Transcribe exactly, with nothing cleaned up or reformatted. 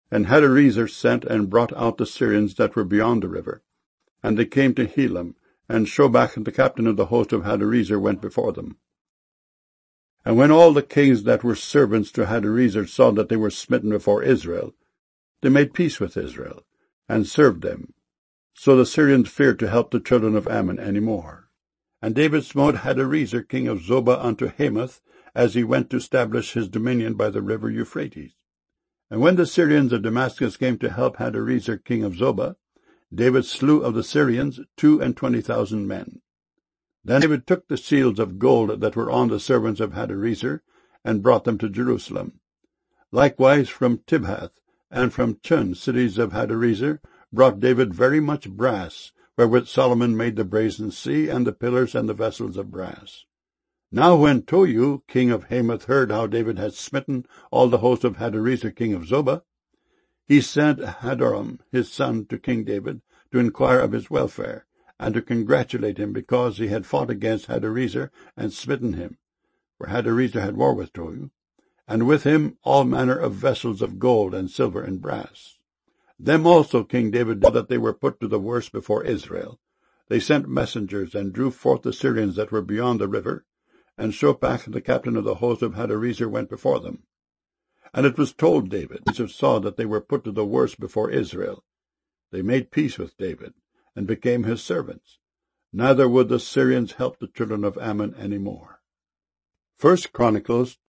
And Hadarezer sent and brought out the Syrians that were beyond the river. And they came to Helam, and Shobach the captain of the host of Hadarezer went before them. And when all the kings that were servants to Hadarezer saw that they were smitten before Israel, they made peace with Israel, and served them. So the Syrians feared to help the children of Ammon any more. And David smote Hadarezer king of Zobah unto Hamath, as he went to establish his dominion by the river Euphrates. And when the Syrians of Damascus came to help Hadarezer king of Zobah, David slew of the Syrians two and twenty thousand men. Then David took the shields of gold that were on the servants of Hadarezer, and brought them to Jerusalem. Likewise from Tibhath and from Chun, cities of Hadarezer, brought David very much brass, wherewith Solomon made the brazen sea, and the pillars and the vessels of brass. Now when Tohu, king of Hamath, heard how David had smitten all the host of Hadarezer king of Zobah, he sent Hadoram his son to King David, to inquire of his welfare, and to congratulate him, because he had fought against Hadarezer and smitten him. For Hadarezer had war with Tohu, and with him all manner of vessels of gold and silver and brass. Them also King David knew that they were put to the worse before Israel. They sent messengers, and drew forth the Syrians that were beyond the river, and Shobach the captain of the host of Hadarezer went before them. And it was told David, Israel saw that they were put to the worse before Israel. They made peace with David, and became his servants. Neither would the Syrians help the children of Ammon any more. First Chronicles